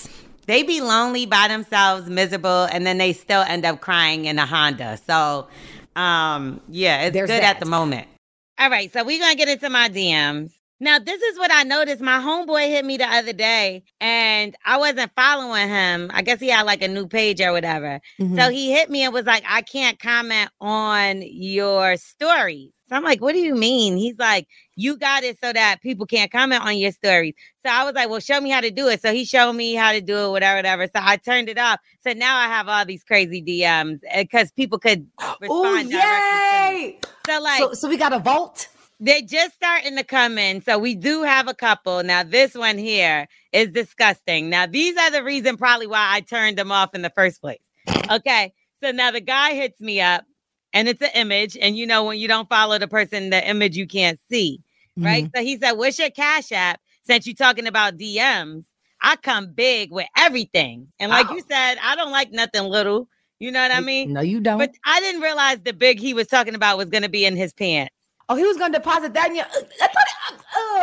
They be lonely by themselves, miserable, and then they still end up crying in a Honda. So, um, yeah, it's There's good that. at the moment. All right, so we're going to get into my D Ms. Now, this is what I noticed. My homeboy hit me the other day, and I wasn't following him. I guess he had like a new page or whatever. Mhm. So he hit me and was like, I can't comment on your stories. So I'm like, what do you mean? He's like, you got it so that people can't comment on your stories. So I was like, well, show me how to do it. So he showed me how to do it, whatever, whatever. So I turned it off. So now I have all these crazy D Ms because people could respond Oh, directly to me. yay! So like, So, so we got a vault. they're just starting to come in. So we do have a couple. Now, this one here is disgusting. Now, these are the reason probably why I turned them off in the first place. Okay. So now the guy hits me up and it's an image. And you know, when you don't follow the person, the image you can't see. Right. Mhm. So he said, what's your Cash App? Since you're talking about D Ms, I come big with everything. And like Oh. you said, I don't like nothing little. You know what I mean? No, you don't. But I didn't realize the big he was talking about was going to be in his pants. Oh, he was going to deposit that in your. I thought,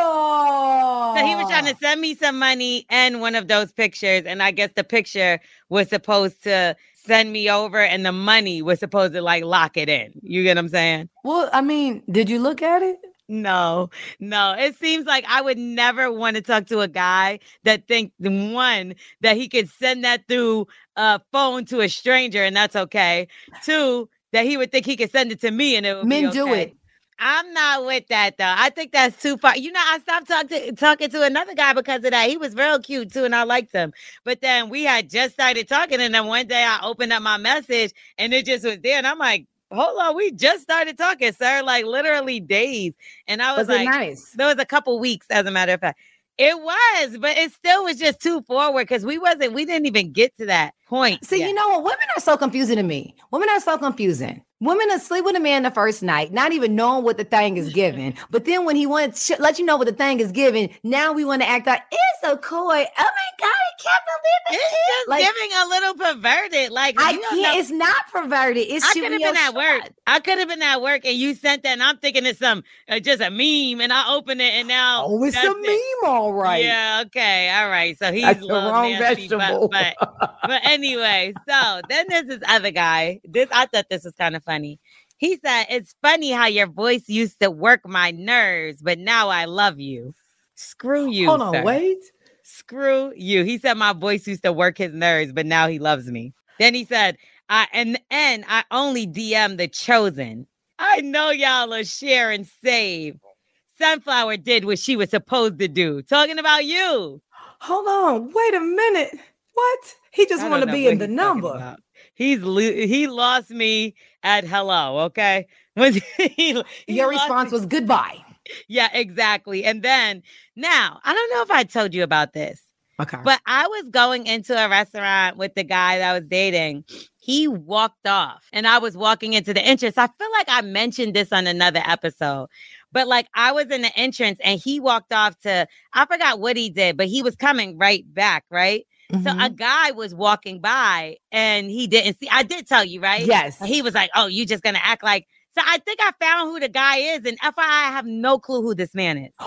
oh. So he was trying to send me some money and one of those pictures. And I guess the picture was supposed to send me over and the money was supposed to like lock it in. You get what I'm saying? Well, I mean, did you look at it? No, no. It seems like I would never want to talk to a guy that think one, that he could send that through a phone to a stranger and that's okay. Two, that he would think he could send it to me and it would Men be okay. do it. I'm not with that though. I think that's too far. You know, I stopped talk to, talking to another guy because of that. He was real cute too, and I liked him. But then we had just started talking, and then one day I opened up my message, and it just was there, and I'm like, "Hold on, we just started talking, sir." Like literally days, and I was, Was like, it nice? "There was a couple weeks, as a matter of fact." It was, but it still was just too forward because we wasn't. We didn't even get to that point. See, yet. you know what? Women are so confusing to me. Women are so confusing. Women are sleep with a man the first night, not even knowing what the thing is giving. But then when he wants to let you know what the thing is giving, now we want to act like it's a coy. Oh my God, I can't believe it. It's just Like, giving a little perverted. Like I you don't can't. know- It's not perverted. It's I shooting could have your been at work. shot. I could have been at work, and you sent that, and I'm thinking it's some uh, just a meme, and I open it, and now Oh, it's that's a it. meme, all right. Yeah, okay, all right. So he's That's a the little wrong nasty, vegetable. But, but but anyway, so then there's this other guy. This I thought this was kind of funny. He said, "It's funny how your voice used to work my nerves, but now I love you." Screw you. Hold on, sir. wait. Screw you. He said my voice used to work his nerves, but now he loves me. Then he said, I and and I only D M the chosen. I know y'all are share and save. Sunflower did what she was supposed to do. Talking about you. Hold on. Wait a minute. What? He just I want to don't know be what in the he's talking number. about. He's lo- he lost me at hello. Okay. Was he, he Your lost response me- was goodbye. Yeah, exactly. And then now I don't know if I told you about this. Okay. But I was going into a restaurant with the guy that I was dating. He walked off and I was walking into the entrance. I feel like I mentioned this on another episode, but like I was in the entrance and he walked off to, I forgot what he did, but he was coming right back, right? So a guy was walking by and he didn't see, I did tell you, right? Yes. He was like, oh, you just going to act like, so I think I found who the guy is. And F Y I, I have no clue who this man is.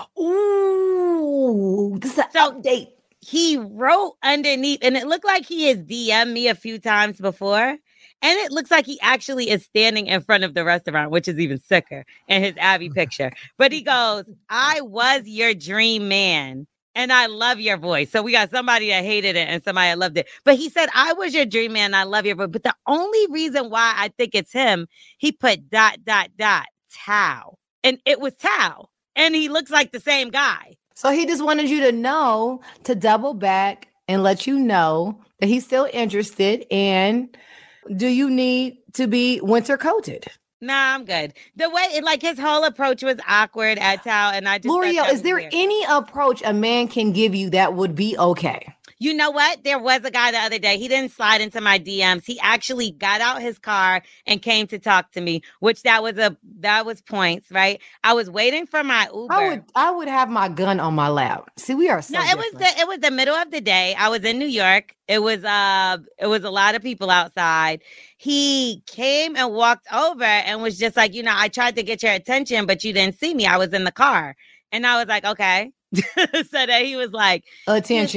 Ooh, this is an So- update. He wrote underneath, and it looked like he has D M'd me a few times before. And it looks like he actually is standing in front of the restaurant, which is even sicker in his Abby picture. But he goes, I was your dream man, and I love your voice. So we got somebody that hated it and somebody that loved it. But he said, I was your dream man, and I love your voice. But the only reason why I think it's him, he put dot, dot, dot, Tao. And it was Tao. And he looks like the same guy. So he just wanted you to know to double back and let you know that he's still interested. And do you need to be winter coated? Nah, I'm good. The way, it, like his whole approach was awkward at Tao, and I just thought L'Oreal, that is was there weird. any approach a man can give you that would be okay? You know what? There was a guy the other day. He didn't slide into my D Ms. He actually got out his car and came to talk to me, which that was a that was points, right? I was waiting for my Uber. I would I would have my gun on my lap. See, we are so no, it was different. the it was the middle of the day. I was in New York. It was uh it was a lot of people outside. He came and walked over and was just like, you know, I tried to get your attention, but you didn't see me. I was in the car. And I was like, okay. So that he was like, attention.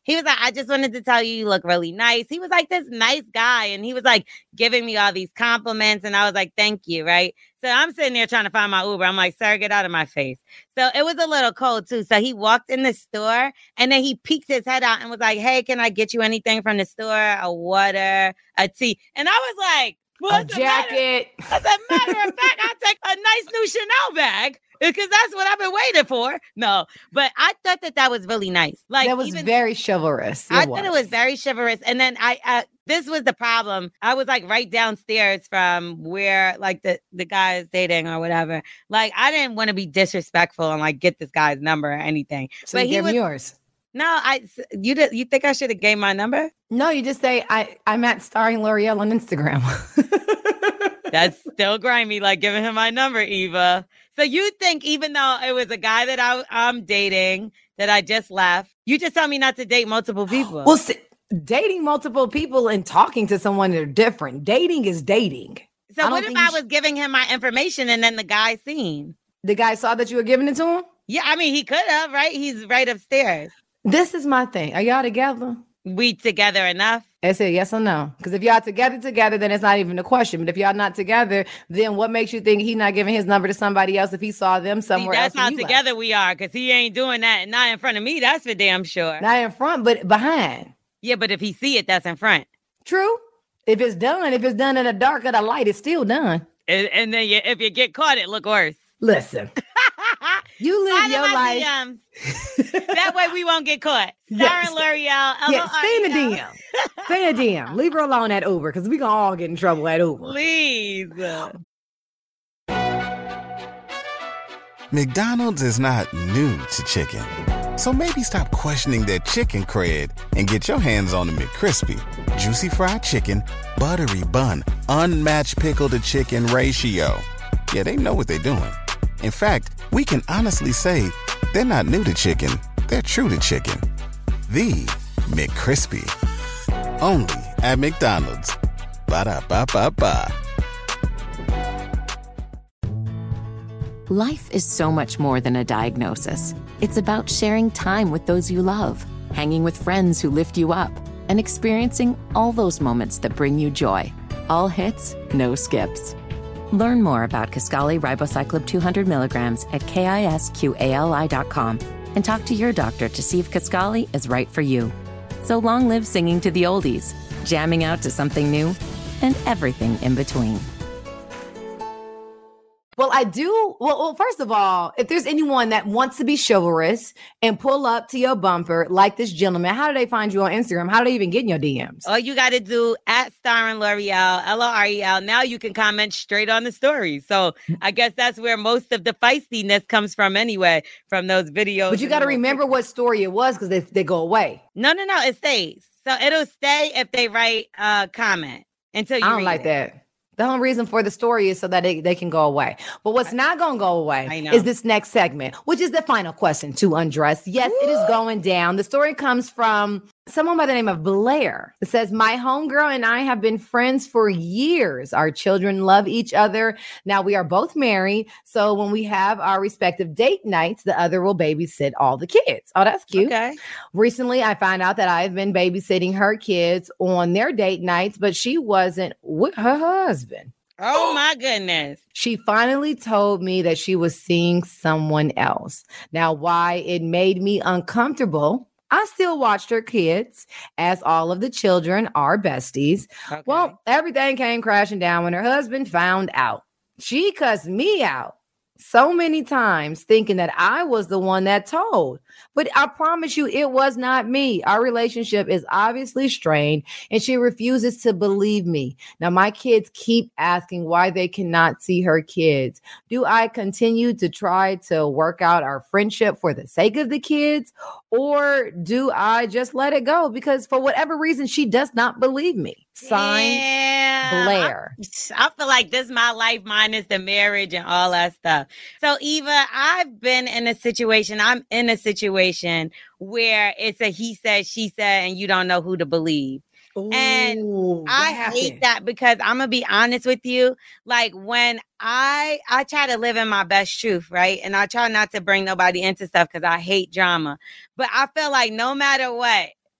He was like, I just wanted to tell you, you look really nice. He was like this nice guy. And he was like giving me all these compliments. And I was like, thank you. Right. So I'm sitting there trying to find my Uber. I'm like, sir, get out of my face. So it was a little cold too. So he walked in the store and then he peeked his head out and was like, hey, can I get you anything from the store? A water, a tea. And I was like, a jacket. As a matter of fact, I'll take a nice new Chanel bag. Because that's what I've been waiting for. No, but I thought that that was really nice. Like that was even, very chivalrous. It I was. thought it was very chivalrous. And then I, uh, this was the problem. I was like right downstairs from where like the, the guy is dating or whatever. Like I didn't want to be disrespectful and like get this guy's number or anything. So but you he gave was him yours. No, I you did you think I should have gave my number? No, you just say I I'm at Starring L'Oreal on Instagram. That's still grimy, like giving him my number, Eva. So you think even though it was a guy that I, I'm dating that I just left, you just tell me not to date multiple people. Well, see, dating multiple people and talking to someone are different. Dating is dating. So what if I was sh- giving him my information and then the guy seen? The guy saw that you were giving it to him? Yeah, I mean, he could have, right? He's right upstairs. This is my thing. Are y'all together? We together enough? I said yes or no. Because if y'all together together, then it's not even a question. But if y'all not together, then what makes you think he's not giving his number to somebody else if he saw them somewhere See, that's else? That's how together left? We are, because he ain't doing that. Not in front of me, that's for damn sure. Not in front, but behind. Yeah, but if he see it, that's in front. True. If it's done, if it's done in the dark or the light, it's still done. And, and then you, if you get caught, it look worse. Listen. You live your life. That way we won't get caught. Starring L'Oreal. Yes, stay in the D M. Stay in the D M. Leave her alone at Uber because we gonna all get in trouble at Uber. Please. McDonald's is not new to chicken. So maybe stop questioning their chicken cred and get your hands on the McCrispy. Juicy fried chicken, buttery bun, unmatched pickle to chicken ratio. Yeah, they know what they're doing. In fact, we can honestly say they're not new to chicken. They're true to chicken. The McCrispy. Only at McDonald's. Ba-da-ba-ba-ba. Life is so much more than a diagnosis. It's about sharing time with those you love, hanging with friends who lift you up, and experiencing all those moments that bring you joy. All hits, no skips. Learn more about Kisqali Ribociclib two hundred milligrams at kisqali dot com and talk to your doctor to see if Kisqali is right for you. So long live singing to the oldies, jamming out to something new, and everything in between. Well, I do. Well, well, first of all, if there's anyone that wants to be chivalrous and pull up to your bumper like this gentleman, how do they find you on Instagram? How do they even get in your D Ms? All you got to do at Starring L'Oreal, L O R E L. Now you can comment straight on the story. So I guess that's where most of the feistiness comes from anyway, from those videos. But you got to remember pictures. What story it was because they, they go away. No, no, no. It stays. So it'll stay if they write a comment until you I don't read like it. that. The whole reason for the story is so that they, they can go away. But what's not going to go away is this next segment, which is the final question to undress. Yes, Woo! It is going down. The story comes from someone by the name of Blair. It says, my homegirl and I have been friends for years. Our children love each other. Now we are both married. So when we have our respective date nights, the other will babysit all the kids. Oh, that's cute. Okay. Recently, I found out that I've been babysitting her kids on their date nights, but she wasn't with her husband. Oh my goodness. She finally told me that she was seeing someone else. Now, why it made me uncomfortable, I still watched her kids as all of the children are besties. Okay. Well, everything came crashing down when her husband found out. She cussed me out so many times thinking that I was the one that told. But I promise you, it was not me. Our relationship is obviously strained and she refuses to believe me. Now, my kids keep asking why they cannot see her kids. Do I continue to try to work out our friendship for the sake of the kids? Or do I just let it go? Because for whatever reason, she does not believe me. Signed, yeah, Blair. I, I feel like this is my life minus the marriage and all that stuff. So, Eva, I've been in a situation, I'm in a situation where it's a he said, she said, and you don't know who to believe. Ooh, and I happened? hate that because I'm going to be honest with you. Like when I, I try to live in my best truth, right? And I try not to bring nobody into stuff because I hate drama. But I feel like no matter what,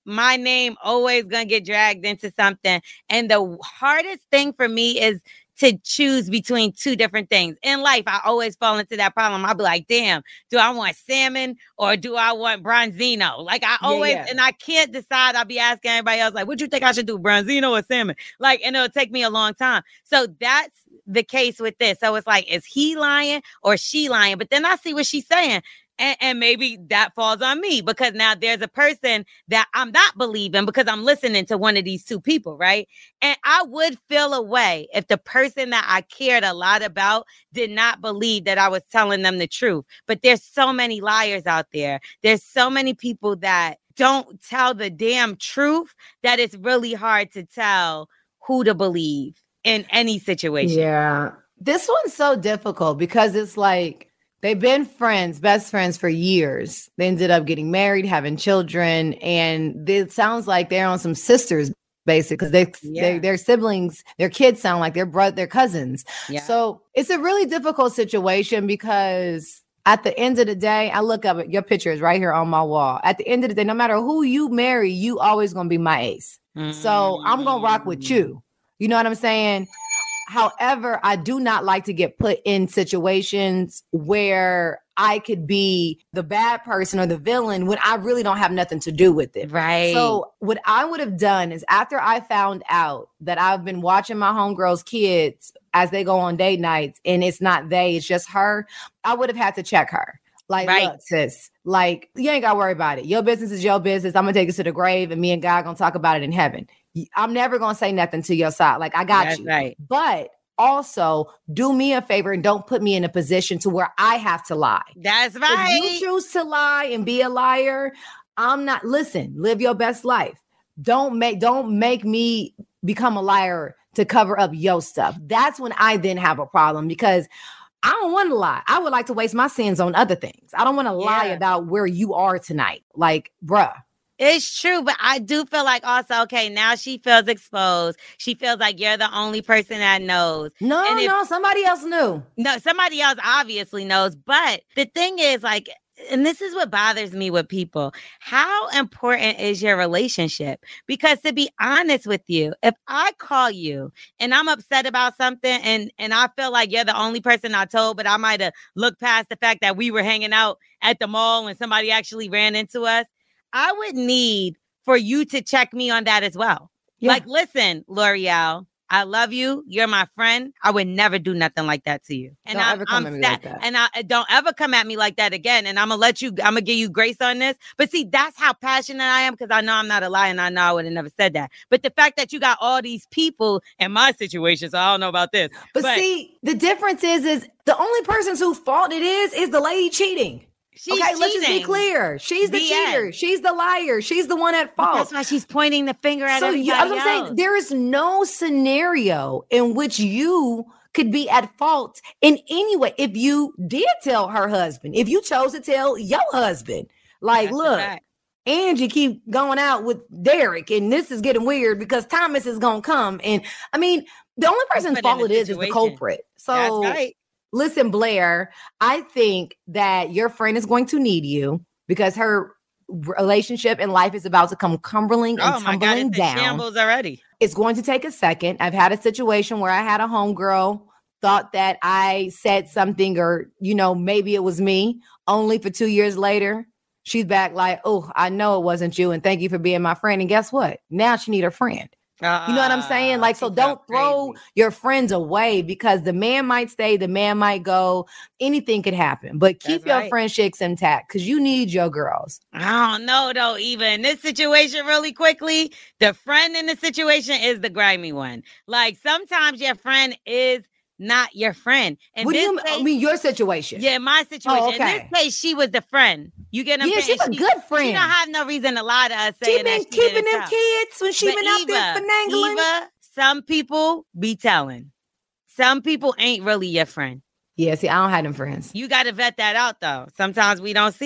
my name always gonna get dragged into something. And the hardest thing for me is to choose between two different things. In life, I always fall into that problem. I'll be like, damn, do I want salmon or do I want Bronzino? Like I always, yeah, yeah. and I can't decide. I'll be asking everybody else, like, what you think I should do, Bronzino or salmon? Like, and it'll take me a long time. So that's the case with this. So it's like, is he lying or she lying? But then I see what she's saying. And, and maybe that falls on me because now there's a person that I'm not believing because I'm listening to one of these two people, right? And I would feel a way if the person that I cared a lot about did not believe that I was telling them the truth. But there's so many liars out there. There's so many people that don't tell the damn truth that it's really hard to tell who to believe in any situation. Yeah. This one's so difficult because it's like, they've been friends, best friends for years. They ended up getting married, having children, and it sounds like they're on some sisters basic because they, yeah. they their siblings, their kids sound like their brother, their cousins. Yeah. So it's a really difficult situation because at the end of the day, I look up at your picture is right here on my wall. At the end of the day, no matter who you marry, you always gonna be my ace. Mm-hmm. So I'm gonna rock with you. You know what I'm saying? However, I do not like to get put in situations where I could be the bad person or the villain when I really don't have nothing to do with it. Right. So what I would have done is after I found out that I've been watching my homegirl's kids as they go on date nights and it's not they, it's just her, I would have had to check her. Like, right. Look, sis, like, you ain't got to worry about it. Your business is your business. I'm going to take it to the grave and me and God going to talk about it in heaven. I'm never going to say nothing to your side. Like, I got That's you. Right. But also do me a favor and don't put me in a position to where I have to lie. That's right. If you choose to lie and be a liar, I'm not, listen, live your best life. Don't make, don't make me become a liar to cover up your stuff. That's when I then have a problem because I don't want to lie. I would like to waste my sins on other things. I don't want to yeah. lie about where you are tonight. Like, bruh. It's true, but I do feel like also, okay, now she feels exposed. She feels like you're the only person that knows. No, and if, no, somebody else knew. No, somebody else obviously knows. But the thing is, like, and this is what bothers me with people. How important is your relationship? Because to be honest with you, if I call you and I'm upset about something and, and I feel like you're the only person I told, but I might have looked past the fact that we were hanging out at the mall and somebody actually ran into us, I would need for you to check me on that as well. Yeah. Like, listen, L'Oreal, I love you. You're my friend. I would never do nothing like that to you. And don't I, ever come I'm at me sad. like that. And I don't ever come at me like that again. And I'm gonna let you. I'm gonna give you grace on this. But see, that's how passionate I am because I know I'm not a liar and I know I would have never said that. But the fact that you got all these people in my situation, so I don't know about this. But, but see, the difference is, is the only person whose fault it is is the lady cheating. She's okay, cheating. Let's just be clear. She's the, the cheater. End. She's the liar. She's the one at fault. That's why she's pointing the finger at so everybody you, I'm else. saying there is no scenario in which you could be at fault in any way. If you did tell her husband, if you chose to tell your husband, like, That's look, Angie keep going out with Derek, and this is getting weird because Thomas is gonna come. And I mean, the only person's fault it is is the culprit. So. That's right. Listen, Blair, I think that your friend is going to need you because her relationship and life is about to come crumbling and oh my tumbling God, it's down. in shambles already. It's going to take a second. I've had a situation where I had a homegirl thought that I said something or, you know, maybe it was me. Only for two years later, she's back like, oh, I know it wasn't you. And thank you for being my friend. And guess what? Now she need her friend. Uh, you know what I'm saying? Like, so don't throw crazy. your friends away because the man might stay, the man might go, anything could happen, but keep That's your right. friendships intact because you need your girls. I don't know though, even in this situation really quickly, the friend in the situation is the grimy one. Like sometimes your friend is not your friend. And what do you case, mean your situation? Yeah, my situation. Oh, okay. In this case, she was the friend. You get what I'm yeah, saying? she's a she, good friend. She don't have no reason to lie to us saying she been that she keeping them tell. kids when she but been Eva, out there finagling. Eva, some people be telling. Some people ain't really your friend. Yeah, see, I don't have them friends. You got to vet that out though. Sometimes we don't see it.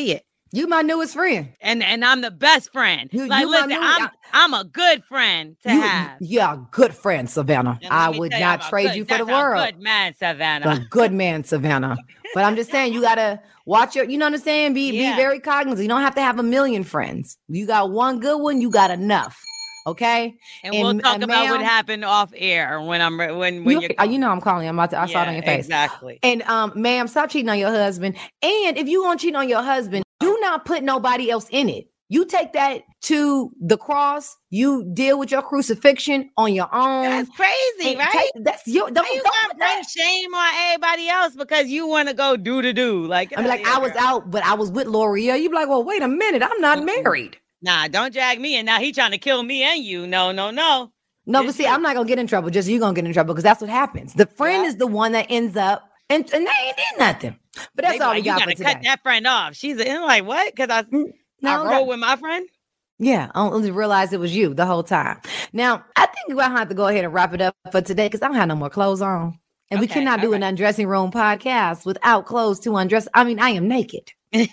You my newest friend. And and I'm the best friend. You, like, you my listen, new, I'm, I'm a good friend to you, have. Yeah, good friend, Savannah. And let I me would tell not I'm a trade good- you for the that's a world. good man, Savannah. A good man, Savannah. But I'm just saying, you gotta watch your, you know what I'm saying? Be Yeah. be very cognizant. You don't have to have a million friends. You got one good one, you got enough. Okay. And, we'll talk and about what ma'am- happened off air when I'm re- when when You, you're uh, you know I'm calling you. I'm about to, I saw it Yeah, on your face. exactly. And um, ma'am, stop cheating on your husband. And if you gonna cheat on your husband, do not put nobody else in it. You take that to the cross. You deal with your crucifixion on your own. That's crazy, And right? take- that's your. Don't, Why you don't gotta put bring that- shame on everybody else because you want to go do to do? Like, I'm like, I was out, but I was with L'Oreal. You be like, well, wait a minute, I'm not Mm-mm. married. Nah, don't drag me. And now he trying to kill me and you. No, no, no. No, but It's see, you. I'm not gonna get in trouble. Just you gonna get in trouble because that's what happens. The friend Yeah. is the one that ends up, and, and they ain't did nothing. But that's They be all like, we you got gotta for cut today. that friend off. She's and I'm like, what? Because I, No, I roll that- with my friend. Yeah, I only realized it was you the whole time. Now, I think we're gonna have to go ahead and wrap it up for today because I don't have no more clothes on. And we Okay, cannot do all an undressing room podcast without clothes to undress. I mean, I am naked.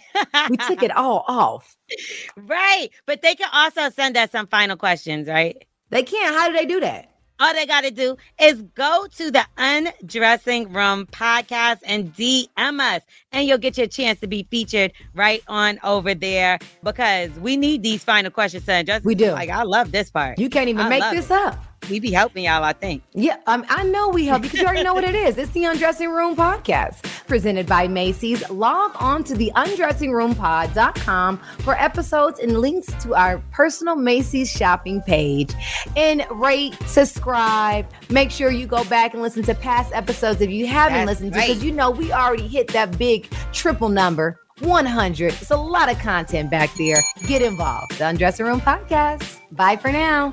We took it all off. Right. But they can also send us some final questions, right? They can't. How do they do that? All they got to do is go to the Undressing Room podcast and D M us, and you'll get your chance to be featured right on over there because we need these final questions sent. Just We do. Like, I love this part. You can't even I make love this it. up. We be helping y'all, I think. Yeah, um, I know we help because you already know what it is. It's the Undressing Room Podcast presented by Macy's. Log on to the undressing room pod dot com for episodes and links to our personal Macy's shopping page. And rate, subscribe. Make sure you go back and listen to past episodes if you haven't That's listened to, right. because you know we already hit that big triple number. one hundred. It's a lot of content back there. Get involved. The Undressing Room Podcast. Bye for now.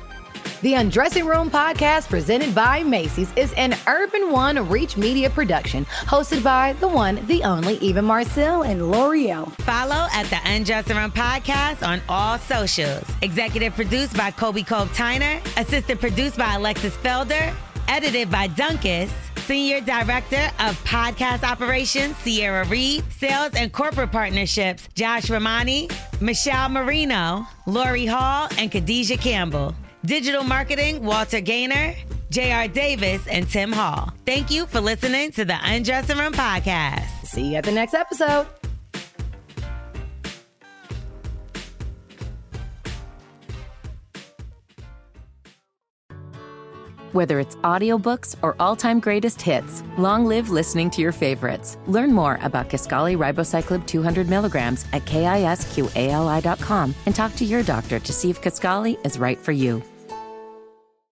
The Undressing Room Podcast, presented by Macy's, is an Urban One Reach Media production, hosted by the one, the only, Eva Marcel and L'Oreal. Follow at the Undressing Room Podcast on all socials. Executive produced by Kobe Cove Tyner. Assistant produced by Alexis Felder. Edited by Dunkus. Senior Director of Podcast Operations, Sierra Reed. Sales and Corporate Partnerships, Josh Ramani, Michelle Marino, Lori Hall, and Khadijah Campbell. Digital Marketing, Walter Gaynor, J R Davis, and Tim Hall. Thank you for listening to the Undressing Room Podcast. See you at the next episode. Whether it's audiobooks or all-time greatest hits, long live listening to your favorites. Learn more about Kisqali Ribociclib two hundred milligrams at kisqali dot com and talk to your doctor to see if Kisqali is right for you.